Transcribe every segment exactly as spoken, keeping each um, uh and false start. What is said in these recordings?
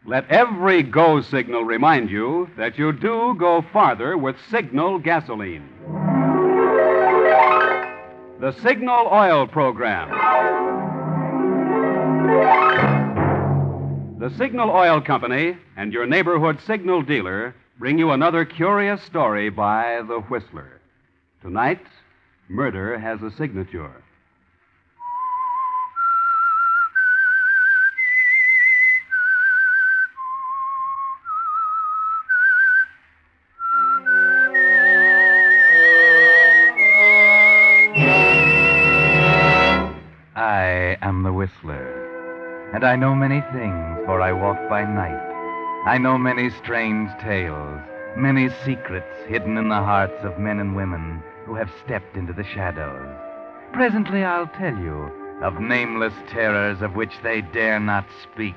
Let every go signal remind you that you do go farther with Signal gasoline. The Signal Oil Program. The Signal Oil Company and your neighborhood Signal dealer bring you another curious story by The Whistler. Tonight, murder has a signature. I am the Whistler, and I know many things, for I walk by night. I know many strange tales, many secrets hidden in the hearts of men and women who have stepped into the shadows. Presently I'll tell you of nameless terrors of which they dare not speak.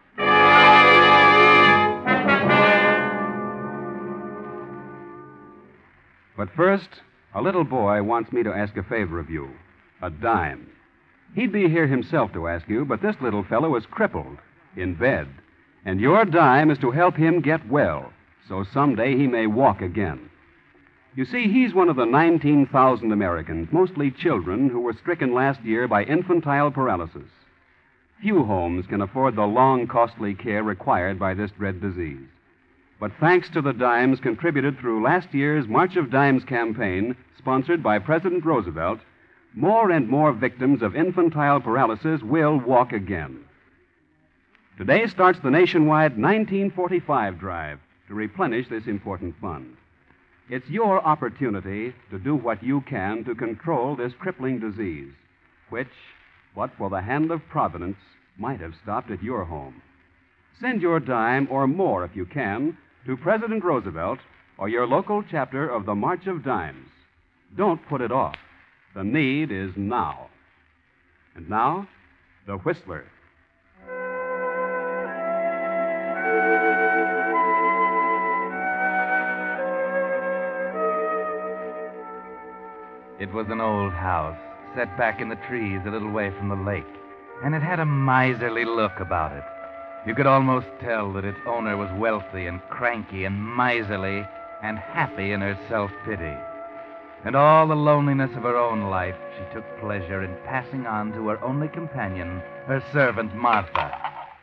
But first, a little boy wants me to ask a favor of you. A dime. He'd be here himself to ask you, but this little fellow is crippled, in bed. And your dime is to help him get well, so someday he may walk again. You see, he's one of the nineteen thousand Americans, mostly children, who were stricken last year by infantile paralysis. Few homes can afford the long, costly care required by this dread disease. But thanks to the dimes contributed through last year's March of Dimes campaign, sponsored by President Roosevelt, more and more victims of infantile paralysis will walk again. Today starts the nationwide nineteen forty-five drive to replenish this important fund. It's your opportunity to do what you can to control this crippling disease, which, but for the hand of Providence, might have stopped at your home. Send your dime or more, if you can, to President Roosevelt or your local chapter of the March of Dimes. Don't put it off. The need is now. And now, The Whistler. It was an old house, set back in the trees a little way from the lake, and it had a miserly look about it. You could almost tell that its owner was wealthy and cranky and miserly and happy in her self-pity. And all the loneliness of her own life she took pleasure in passing on to her only companion, her servant, Martha.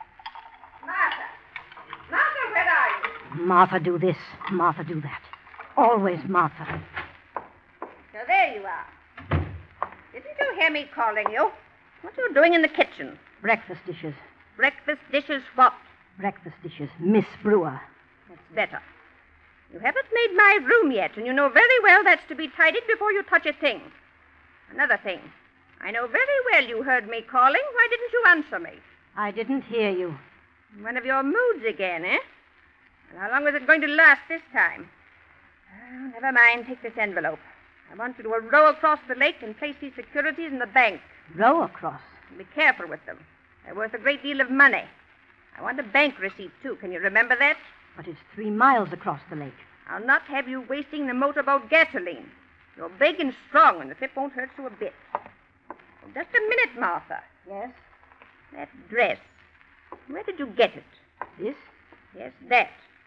Martha! Martha, where are you? Martha do this, Martha do that. Always Martha. So there you are. Didn't you hear me calling you? What are you doing in the kitchen? Breakfast dishes. Breakfast dishes what? Breakfast dishes. Miss Brewer. That's better. You haven't made my room yet, and you know very well that's to be tidied before you touch a thing. Another thing. I know very well you heard me calling. Why didn't you answer me? I didn't hear you. One of your moods again, eh? And how long was it going to last this time? Oh, never mind. Take this envelope. I want you to row across the lake and place these securities in the bank. Row across? Be careful with them. They're worth a great deal of money. I want a bank receipt, too. Can you remember that? But it's three miles across the lake. I'll not have you wasting the motorboat gasoline. You're big and strong, and the trip won't hurt you a bit. Oh, just a minute, Martha. Yes? That dress. Where did you get it? This? Yes, that.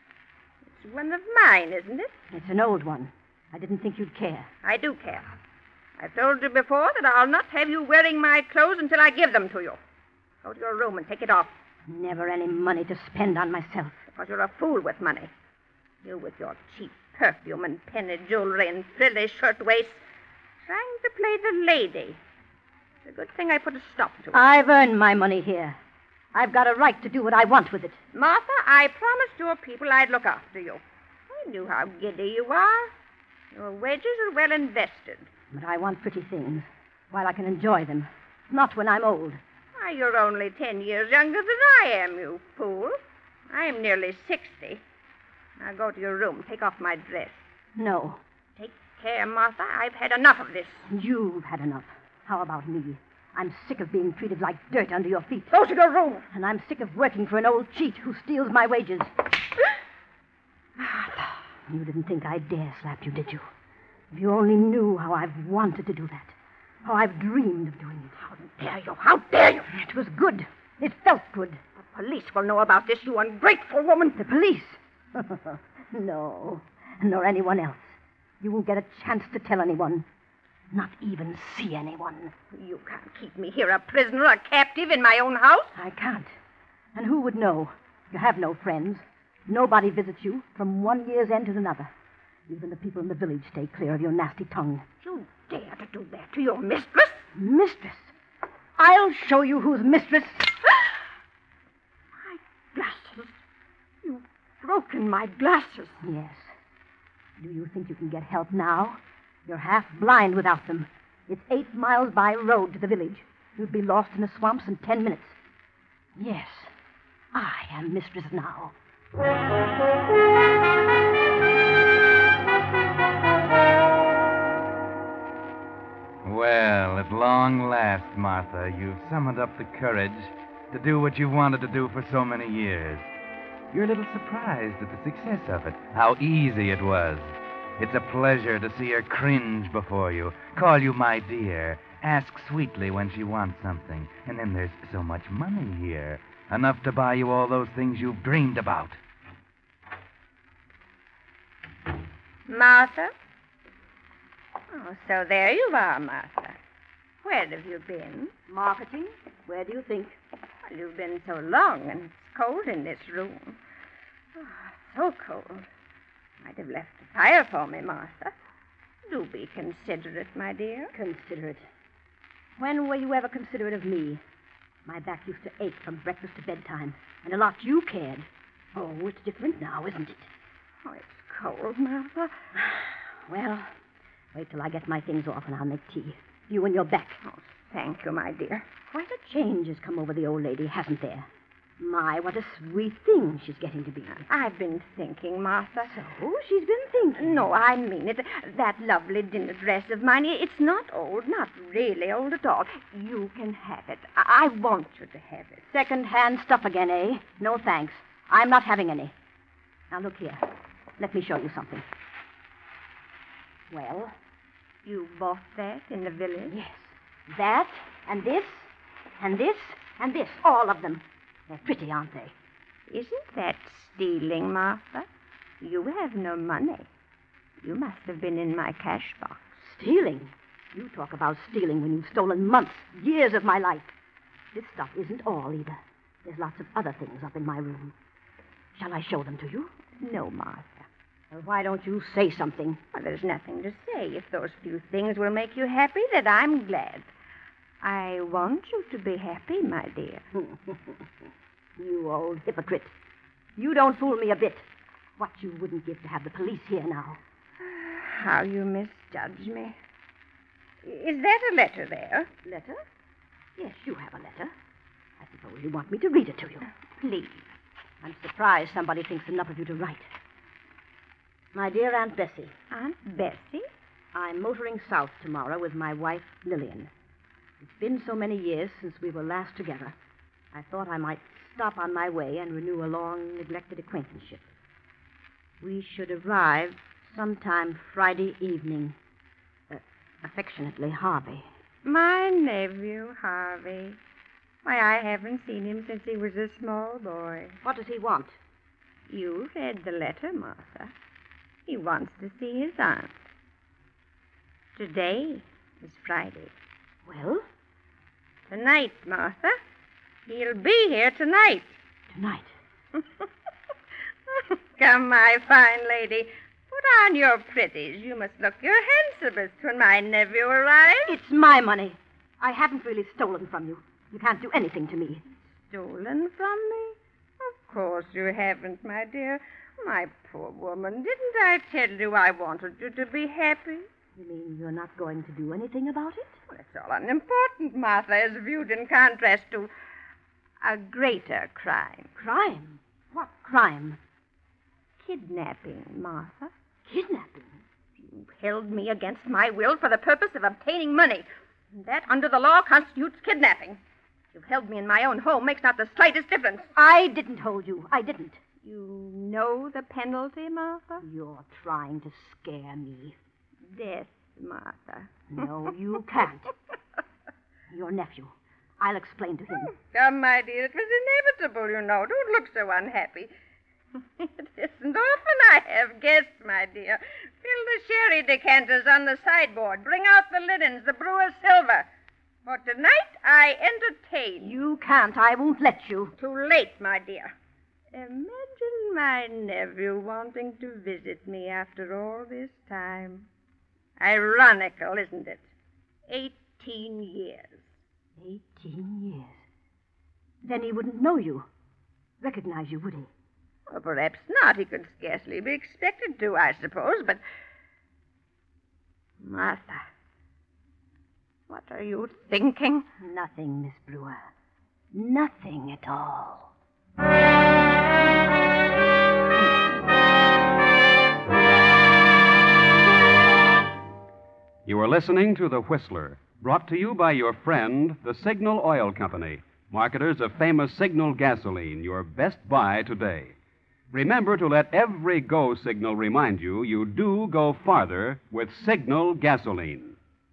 It's one of mine, isn't it? It's an old one. I didn't think you'd care. I do care. I've told you before that I'll not have you wearing my clothes until I give them to you. Go to your room and take it off. Never any money to spend on myself. Because you're a fool with money. You with your cheap perfume and penny jewelry and frilly shirtwaists, trying to play the lady. It's a good thing I put a stop to it. I've earned my money here. I've got a right to do what I want with it. Martha, I promised your people I'd look after you. I knew how giddy you are. Your wages are well invested. But I want pretty things, while I can enjoy them. Not when I'm old. Why, you're only ten years younger than I am, you fool. I'm nearly sixty. Now go to your room. Take off my dress. No. Take care, Martha. I've had enough of this. You've had enough. How about me? I'm sick of being treated like dirt under your feet. Go to your room. And I'm sick of working for an old cheat who steals my wages. Martha, you didn't think I'd dare slap you, did you? If you only knew how I've wanted to do that. How I've dreamed of doing it. How dare you? How dare you? It was good. It felt good. But police will know about this, you ungrateful woman. The police? No, nor anyone else. You won't get a chance to tell anyone. Not even see anyone. You can't keep me here a prisoner, a captive in my own house. I can't. And who would know? You have no friends. Nobody visits you from one year's end to another. Even the people in the village stay clear of your nasty tongue. You dare to do that to your mistress? Mistress? I'll show you who's mistress. My glasses. You've broken my glasses. Yes. Do you think you can get help now? You're half blind without them. It's eight miles by road to the village. You'd be lost in the swamps in ten minutes. Yes, I am mistress now. Well, at long last, Martha, you've summoned up the courage to do what you've wanted to do for so many years. You're a little surprised at the success of it, how easy it was. It's a pleasure to see her cringe before you, call you my dear, ask sweetly when she wants something. And then there's so much money here, enough to buy you all those things you've dreamed about. Martha? Oh, so there you are, Martha. Where have you been? Marketing? Where do you think? Well, you've been so long, and it's cold in this room. Oh, so cold. Might have left the fire for me, Martha. Do be considerate, my dear. Considerate? When were you ever considerate of me? My back used to ache from breakfast to bedtime, and a lot you cared. Oh, it's different now, isn't it? Oh, it's cold, Martha. Well, wait till I get my things off and I'll make tea. You and your back. Oh, thank you, my dear. Quite a change has come over the old lady, hasn't there? My, what a sweet thing she's getting to be. I've been thinking, Martha. So, she's been thinking. No, I mean it. That lovely dinner dress of mine, it's not old, not really old at all. You can have it. I, I want you to have it. Second-hand stuff again, eh? No thanks. I'm not having any. Now, look here. Let me show you something. Well? You bought that in the village? Yes. That, and this, and this, and this. All of them. They're pretty, aren't they? Isn't that stealing, Martha? You have no money. You must have been in my cash box. Stealing? You talk about stealing when you've stolen months, years of my life. This stuff isn't all, either. There's lots of other things up in my room. Shall I show them to you? No, Martha. Well, why don't you say something? Well, there's nothing to say. If those few things will make you happy, then I'm glad. I want you to be happy, my dear. You old hypocrite. You don't fool me a bit. What you wouldn't give to have the police here now. How you misjudge me. Is that a letter there? Letter? Yes, you have a letter. I suppose you want me to read it to you. Please. I'm surprised somebody thinks enough of you to write. My dear Aunt Bessie. Aunt Bessie? I'm motoring south tomorrow with my wife, Lillian. It's been so many years since we were last together. I thought I might stop on my way and renew a long, neglected acquaintanceship. We should arrive sometime Friday evening. Uh, affectionately, Harvey. My nephew, Harvey. Why, I haven't seen him since he was a small boy. What does he want? You read the letter, Martha. He wants to see his aunt. Today is Friday. Well? Tonight, Martha. He'll be here tonight. Tonight? Come, my fine lady. Put on your pretties. You must look your handsomest when my nephew arrives. It's my money. I haven't really stolen from you. You can't do anything to me. Stolen from me? Of course you haven't, my dear. My poor woman, didn't I tell you I wanted you to be happy? You mean you're not going to do anything about it? Well, it's all unimportant, Martha, as viewed in contrast to a greater crime. Crime? What crime? Kidnapping, Martha. Kidnapping? You held me against my will for the purpose of obtaining money. And that, under the law, constitutes kidnapping. You've held me in my own home makes not the slightest difference. I didn't hold you. I didn't. You know the penalty, Martha? You're trying to scare me. Death, Martha. No, you can't. Your nephew. I'll explain to him. Come, my dear, it was inevitable, you know. Don't look so unhappy. It isn't often I have guests, my dear. Fill the sherry decanters on the sideboard. Bring out the linens, the brewer's silver. For tonight, I entertain. You can't. I won't let you. Too late, my dear. Imagine my nephew wanting to visit me after all this time. Ironical, isn't it? Eighteen years. Eighteen years. Then he wouldn't know you, recognize you, would he? Well, perhaps not. He could scarcely be expected to, I suppose, but... Martha, what are you thinking? Nothing, Miss Brewer. Nothing at all. You are listening to The Whistler, brought to you by your friend, the Signal Oil Company, marketers of famous Signal gasoline, your best buy today. Remember to let every go signal remind you you do go farther with Signal gasoline.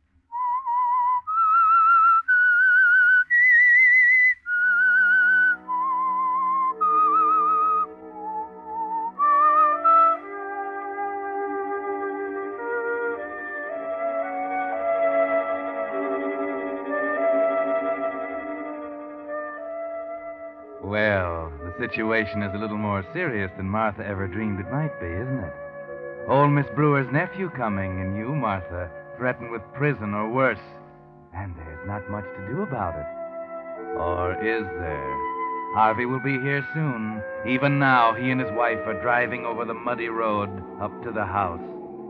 Well, the situation is a little more serious than Martha ever dreamed it might be, isn't it? Old Miss Brewer's nephew coming, and you, Martha, threatened with prison or worse. And there's not much to do about it. Or is there? Harvey will be here soon. Even now, he and his wife are driving over the muddy road up to the house.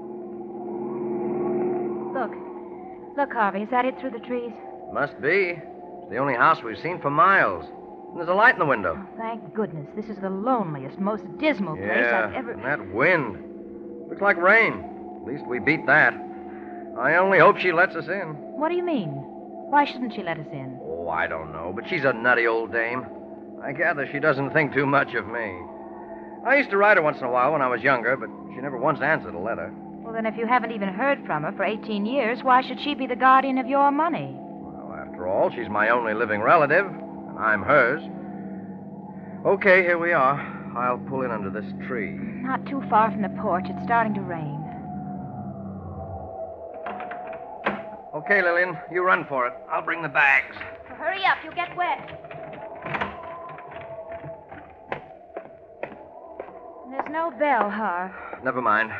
Look. Look, Harvey, is that it through the trees? Must be. It's the only house we've seen for miles. And there's a light in the window. Oh, thank goodness. This is the loneliest, most dismal place yeah, I've ever... and that wind. Looks like rain. At least we beat that. I only hope she lets us in. What do you mean? Why shouldn't she let us in? Oh, I don't know, but she's a nutty old dame. I gather she doesn't think too much of me. I used to write her once in a while when I was younger, but she never once answered a letter. Well, then if you haven't even heard from her for eighteen years, why should she be the guardian of your money? Well, after all, she's my only living relative, and I'm hers. Okay, here we are. I'll pull in under this tree. Not too far from the porch. It's starting to rain. Okay, Lillian, you run for it. I'll bring the bags. Well, hurry up. You'll get wet. There's no bell, Harv. Never mind.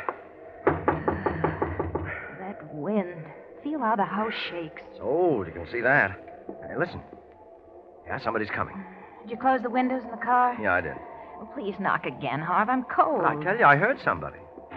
That wind. Feel how the house shakes. It's old, you can see that. Hey, listen. Yeah, somebody's coming. Did you close the windows in the car? Yeah, I did. Well, please knock again, Harv. I'm cold. I tell you, I heard somebody.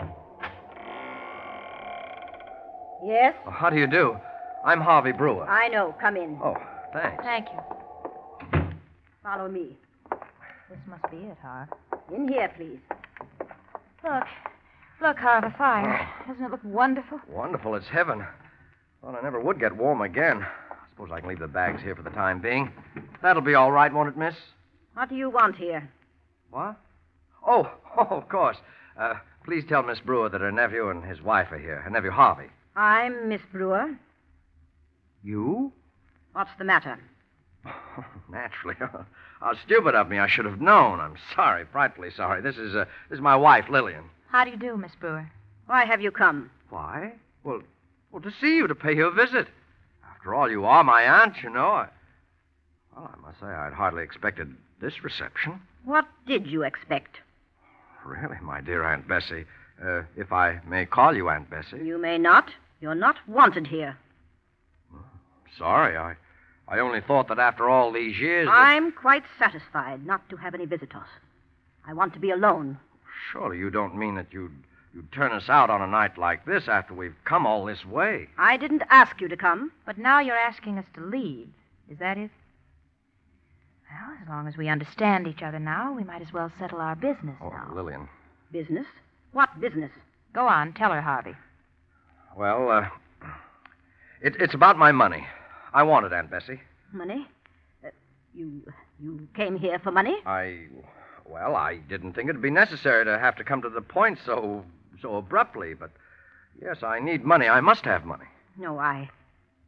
Yes? Oh, how do you do? I'm Harvey Brewer. I know. Come in. Oh, thanks. Thank you. Follow me. This must be it, Harv. In here, please. Look. Look, Harv, a fire. Doesn't it look wonderful? Wonderful. It's heaven. Thought I never would get warm again. I suppose I can leave the bags here for the time being. That'll be all right, won't it, miss? What do you want here? What? Oh, oh, of course. Uh, please tell Miss Brewer that her nephew and his wife are here. Her nephew, Harvey. I'm Miss Brewer. You? What's the matter? Naturally. How stupid of me. I should have known. I'm sorry, frightfully sorry. This is, uh, this is my wife, Lillian. How do you do, Miss Brewer? Why have you come? Why? Well, well, to see you, to pay you a visit. After all, you are my aunt, you know. I... Well, I must say I'd hardly expected this reception. What did you expect? Really, my dear Aunt Bessie. Uh, if I may call you Aunt Bessie. You may not. You're not wanted here. Sorry, I, I only thought that after all these years... That... I'm quite satisfied not to have any visitors. I want to be alone. Surely you don't mean that you'd, you'd turn us out on a night like this after we've come all this way. I didn't ask you to come. But now you're asking us to leave. Is that it? Well, as long as we understand each other now, we might as well settle our business Oh, now. Lillian. Business? What business? Go on, tell her, Harvey. Well, uh, it, it's about my money. I want it, Aunt Bessie. Money? Uh, you you came here for money? I, well, I didn't think it'd be necessary to have to come to the point so, so abruptly, but yes, I need money. I must have money. No, I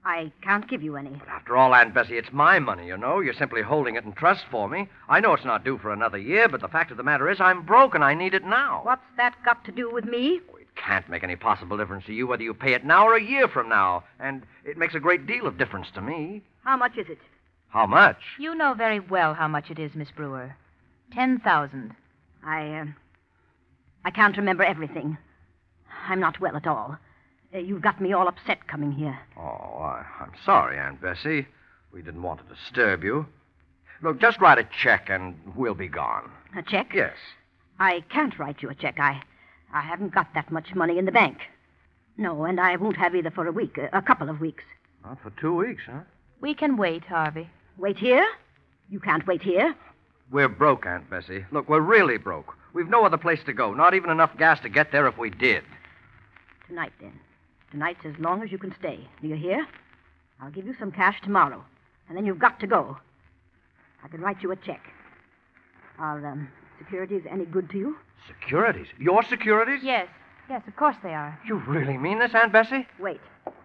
I can't give you any. But after all, Aunt Bessie, it's my money, you know. You're simply holding it in trust for me. I know it's not due for another year, but the fact of the matter is I'm broke and I need it now. What's that got to do with me? It can't make any possible difference to you whether you pay it now or a year from now. And it makes a great deal of difference to me. How much is it? How much? You know very well how much it is, Miss Brewer. Ten thousand. I, uh, I can't remember everything. I'm not well at all. Uh, you've got me all upset coming here. Oh, I, I'm sorry, Aunt Bessie. We didn't want to disturb you. Look, just write a check and we'll be gone. A check? Yes. I can't write you a check. I, I haven't got that much money in the bank. No, and I won't have either for a week, a, a couple of weeks. Not for two weeks, huh? We can wait, Harvey. Wait here? You can't wait here. We're broke, Aunt Bessie. Look, we're really broke. We've no other place to go, not even enough gas to get there if we did. Tonight, then. Tonight's as long as you can stay. Do you hear? I'll give you some cash tomorrow, and then you've got to go. I can write you a check. Are um, securities any good to you? Securities? Your securities? Yes. Yes, of course they are. You really mean this, Aunt Bessie? Wait.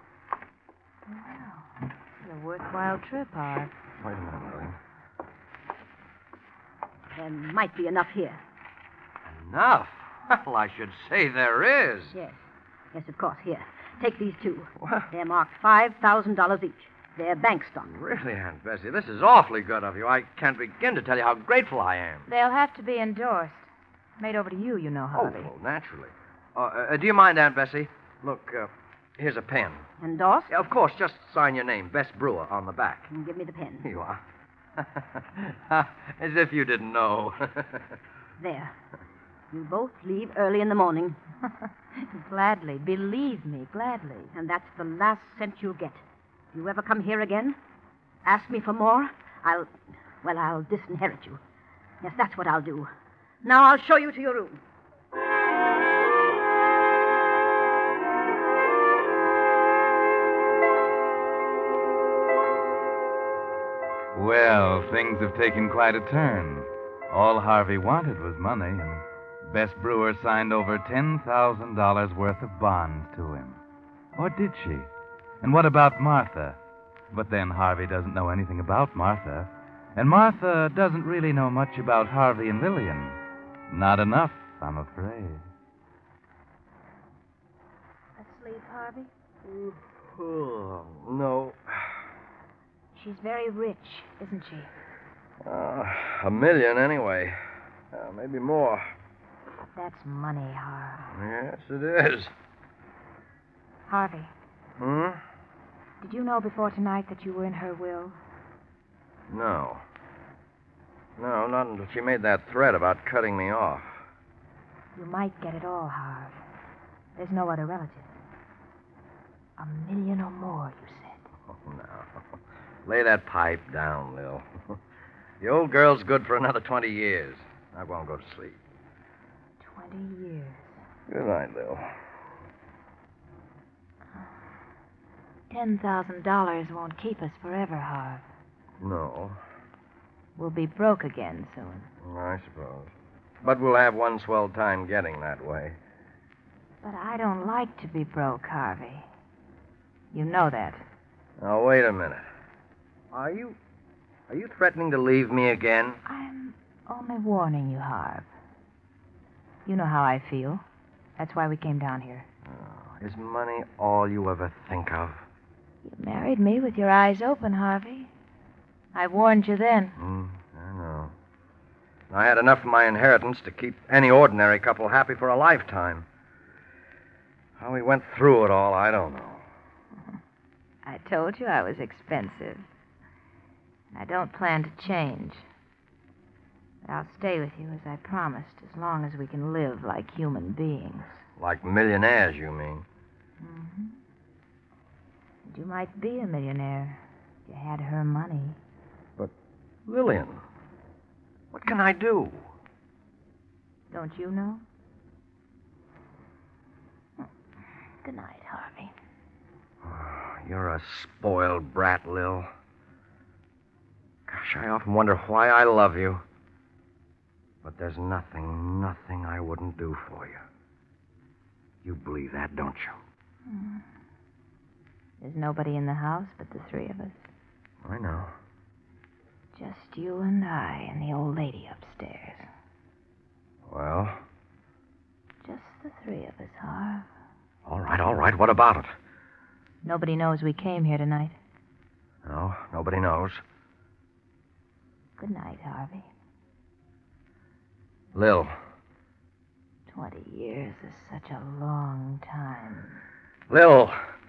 Wow. It's a worthwhile trip, Harv. Wait a minute, Lillian. There might be enough here. Enough? Well, I should say there is. Yes. Yes, of course. Here. Take these two. What? They're marked five thousand dollars each. They're bank stock. Really, Aunt Bessie, this is awfully good of you. I can't begin to tell you how grateful I am. They'll have to be endorsed. Made over to you, you know, Oh, Harvey. well, naturally. Uh, uh, do you mind, Aunt Bessie? Look, uh, here's a pen. Endorsed? Yeah, of course, just sign your name, Bess Brewer, on the back. And give me the pen. Here you are. As if you didn't know. There. You both leave early in the morning, Gladly. Believe me, gladly. and that's the last cent you'll get. If you ever come here again, ask me for more, I'll, well, I'll disinherit you. Yes, that's what I'll do. Now I'll show you to your room. Well, things have taken quite a turn. All Harvey wanted was money, and Bess Brewer signed over ten thousand dollars worth of bonds to him. Or did she? And what about Martha? But then Harvey doesn't know anything about Martha. And Martha doesn't really know much about Harvey and Lillian. Not enough, I'm afraid. Asleep, Harvey? Oh, no. She's very rich, isn't she? Uh, a million, anyway. Uh, maybe more. That's money, Harv. Yes, it is. Harvey, Hmm? did you know before tonight that you were in her will? No. No, not until she made that threat about cutting me off. You might get it all, Harv. There's no other relative. A million or more, you said. Oh, no. Lay that pipe down, Lil. The old girl's good for another twenty years. I won't go to sleep. Twenty years. Good night, Lil. Ten thousand dollars won't keep us forever, Harv. No, We'll be broke again soon. I suppose. But we'll have one swell time getting that way. But I don't like to be broke, Harvey. You know that. Now, wait a minute. Are you... Are you threatening to leave me again? I'm only warning you, Harv. You know how I feel. That's why we came down here. Oh, is money all you ever think of? You married me with your eyes open, Harvey. I warned you then. Hmm, I know. I had enough of my inheritance to keep any ordinary couple happy for a lifetime. How we went through it all, I don't know. I told you I was expensive. I don't plan to change. But I'll stay with you as I promised, as long as we can live like human beings. Like millionaires, you mean? Mm-hmm. And you might be a millionaire if you had her money. But, Lillian, what can I do? Don't you know? Good night, Harvey. Oh, you're a spoiled brat, Lil. Gosh, I often wonder why I love you. But there's nothing, nothing I wouldn't do for you. You believe that, don't you? Mm. There's nobody in the house but the three of us. I know. Just you and I and the old lady upstairs. Well? Just the three of us, Harv. All right, all right. What about it? Nobody knows we came here tonight. No, nobody knows. Good night, Harvey. Lil. Twenty years is such a long time. Lil.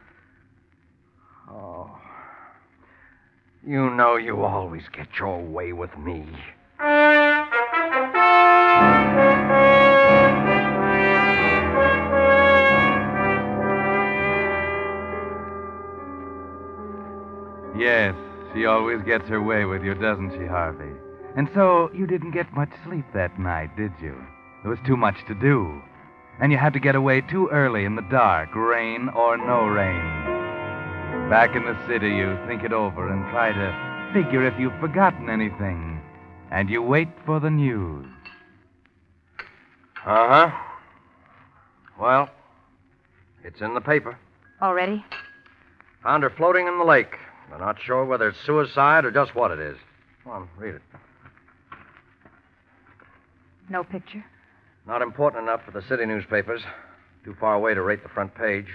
Oh. You know you always get your way with me. Yes, she always gets her way with you, doesn't she, Harvey? And so you didn't get much sleep that night, did you? There was too much to do. And you had to get away too early in the dark, rain or no rain. Back in the city, you think it over and try to figure if you've forgotten anything. And you wait for the news. Uh-huh. Well, it's in the paper. Already? Found her floating in the lake. They're not sure whether it's suicide or just what it is. Come on, read it. No picture? Not important enough for the city newspapers. Too far away to rate the front page.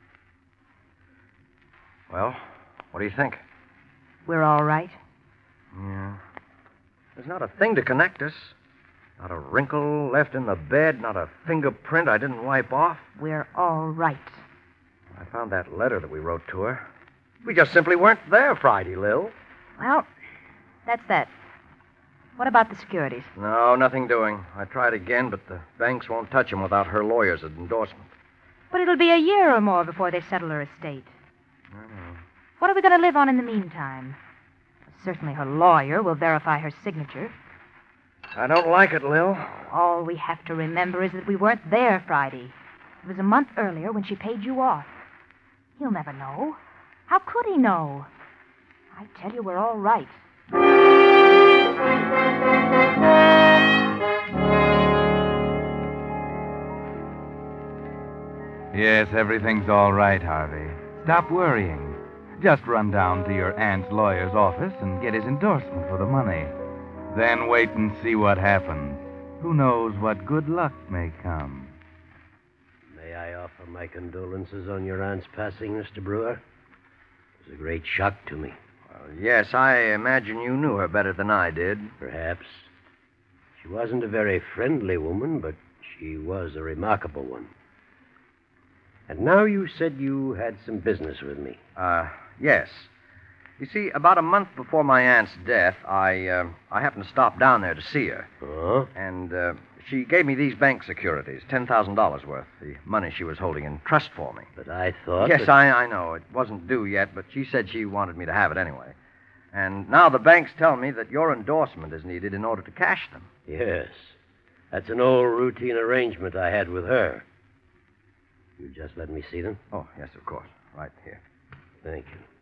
Well, what do you think? We're all right. Yeah. There's not a thing to connect us. Not a wrinkle left in the bed, not a fingerprint I didn't wipe off. We're all right. I found that letter that we wrote to her. We just simply weren't there Friday, Lil. Well, that's that. What about the securities? No, nothing doing. I tried again, but the banks won't touch them without her lawyer's endorsement. But it'll be a year or more before they settle her estate. I know. What are we going to live on in the meantime? Certainly her lawyer will verify her signature. I don't like it, Lil. All we have to remember is that we weren't there Friday. It was a month earlier when she paid you off. He'll never know. How could he know? I tell you, we're all right. Yes, everything's all right, Harvey. Stop worrying. Just run down to your aunt's lawyer's office and get his endorsement for the money. Then wait and see what happens. Who knows what good luck may come. May I offer my condolences on your aunt's passing, Mister Brewer? It was a great shock to me. Well, yes, I imagine you knew her better than I did. Perhaps. She wasn't a very friendly woman, but she was a remarkable one. And now you said you had some business with me. Uh, yes. You see, about a month before my aunt's death, I, uh, I happened to stop down there to see her. Oh? And, uh, she gave me these bank securities, ten thousand dollars worth, the money she was holding in trust for me. But I thought Yes, that... I, I know. It wasn't due yet, but she said she wanted me to have it anyway. And now the banks tell me that your endorsement is needed in order to cash them. Yes. That's an old routine arrangement I had with her. You just let me see them? Oh, yes, of course. Right here. Thank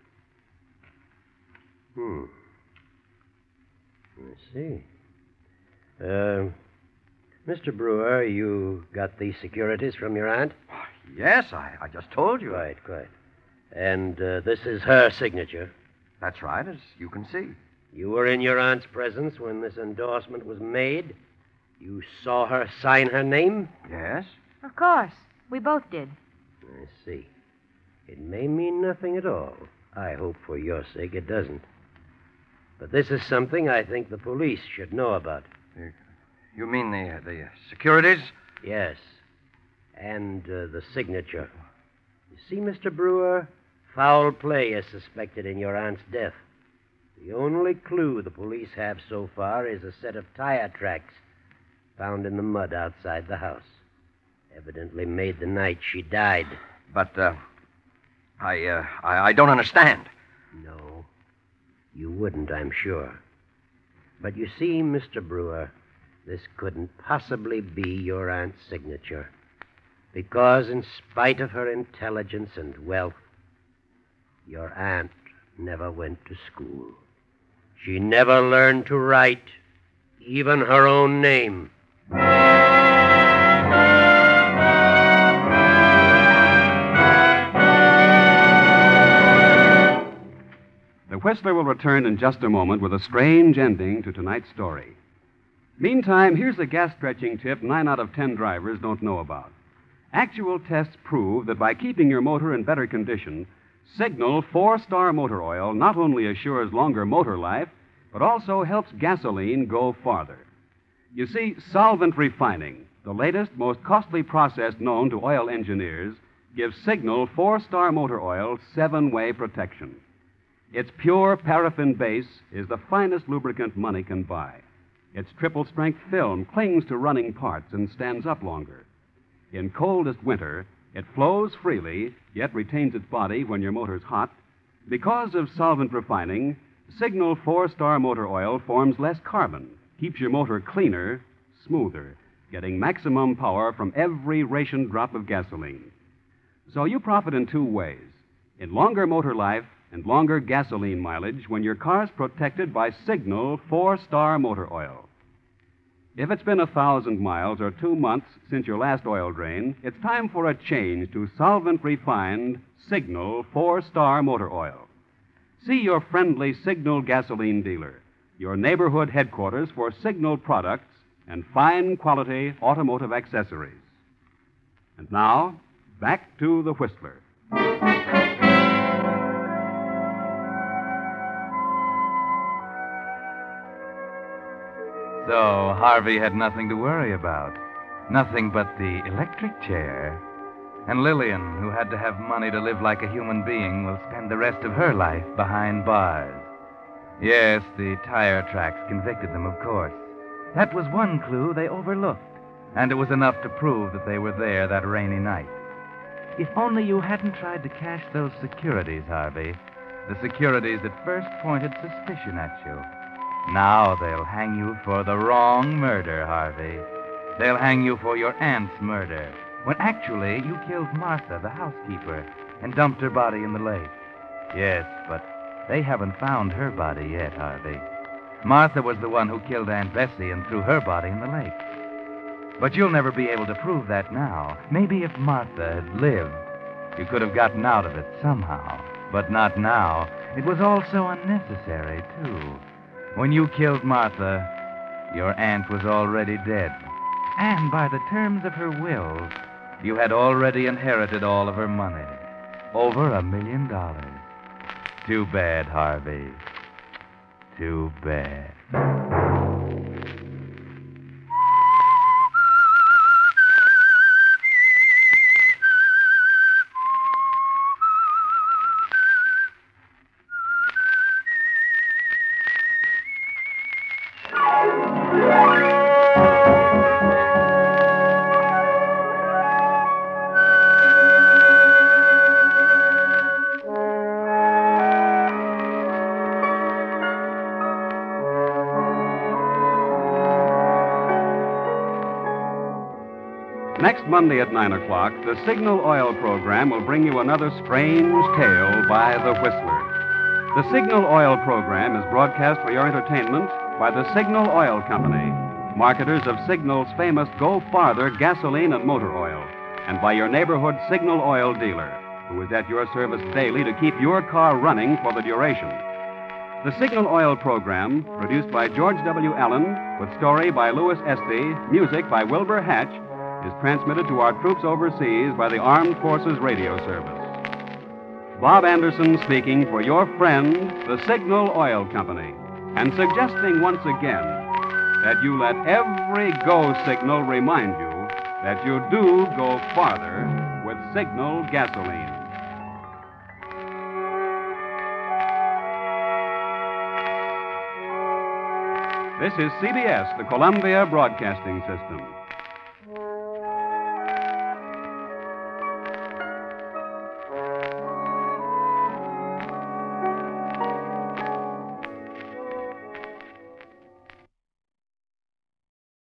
you. Hmm. I see. Uh, Mister Brewer, you got these securities from your aunt? Yes, I, I just told you. Quite, quite. And uh, this is her signature. That's right, as you can see. You were in your aunt's presence when this endorsement was made. You saw her sign her name? Yes? Of course. We both did. I see. It may mean nothing at all. I hope for your sake it doesn't. But this is something I think the police should know about. You, you mean the, the securities? Yes. And uh, the signature. You see, Mister Brewer, foul play is suspected in your aunt's death. The only clue the police have so far is a set of tire tracks found in the mud outside the house. Evidently made the night she died. But, uh, I, uh, I, I don't understand. No, you wouldn't, I'm sure. But you see, Mister Brewer, this couldn't possibly be your aunt's signature. Because in spite of her intelligence and wealth, your aunt never went to school. She never learned to write even her own name. Whistler will return in just a moment with a strange ending to tonight's story. Meantime, here's a gas-stretching tip nine out of ten drivers don't know about. Actual tests prove that by keeping your motor in better condition, Signal four-star motor oil not only assures longer motor life, but also helps gasoline go farther. You see, solvent refining, the latest, most costly process known to oil engineers, gives Signal four-star motor oil seven-way protection. Its pure paraffin base is the finest lubricant money can buy. Its triple-strength film clings to running parts and stands up longer. In coldest winter, it flows freely, yet retains its body when your motor's hot. Because of solvent refining, Signal four-star motor oil forms less carbon, keeps your motor cleaner, smoother, getting maximum power from every rationed drop of gasoline. So you profit in two ways, in longer motor life and longer gasoline mileage when your car's protected by Signal four-star motor oil. If it's been a thousand miles or two months since your last oil drain, it's time for a change to solvent-refined Signal four-star motor oil. See your friendly Signal gasoline dealer, your neighborhood headquarters for Signal products and fine quality automotive accessories. And now, back to the Whistler. So Harvey had nothing to worry about. Nothing but the electric chair. And Lillian, who had to have money to live like a human being, will spend the rest of her life behind bars. Yes, the tire tracks convicted them, of course. That was one clue they overlooked, and it was enough to prove that they were there that rainy night. If only you hadn't tried to cash those securities, Harvey, the securities that first pointed suspicion at you. Now they'll hang you for the wrong murder, Harvey. They'll hang you for your aunt's murder, when actually you killed Martha, the housekeeper, and dumped her body in the lake. Yes, but they haven't found her body yet, Harvey. Martha was the one who killed Aunt Bessie and threw her body in the lake. But you'll never be able to prove that now. Maybe if Martha had lived, you could have gotten out of it somehow. But not now. It was all so unnecessary, too. When you killed Martha, your aunt was already dead. And by the terms of her will, you had already inherited all of her money. Over a million dollars. Too bad, Harvey. Too bad. Next Monday at nine o'clock, the Signal Oil program will bring you another strange tale by the Whistler. The Signal Oil program is broadcast for your entertainment by the Signal Oil Company, marketers of Signal's famous Go Farther gasoline and motor oil, and by your neighborhood Signal Oil dealer, who is at your service daily to keep your car running for the duration. The Signal Oil program, produced by George W. Allen, with story by Louis Estey, music by Wilbur Hatch, is transmitted to our troops overseas by the Armed Forces Radio Service. Bob Anderson speaking for your friend, the Signal Oil Company, and suggesting once again that you let every go signal remind you that you do go farther with Signal gasoline. This is C B S, the Columbia Broadcasting System.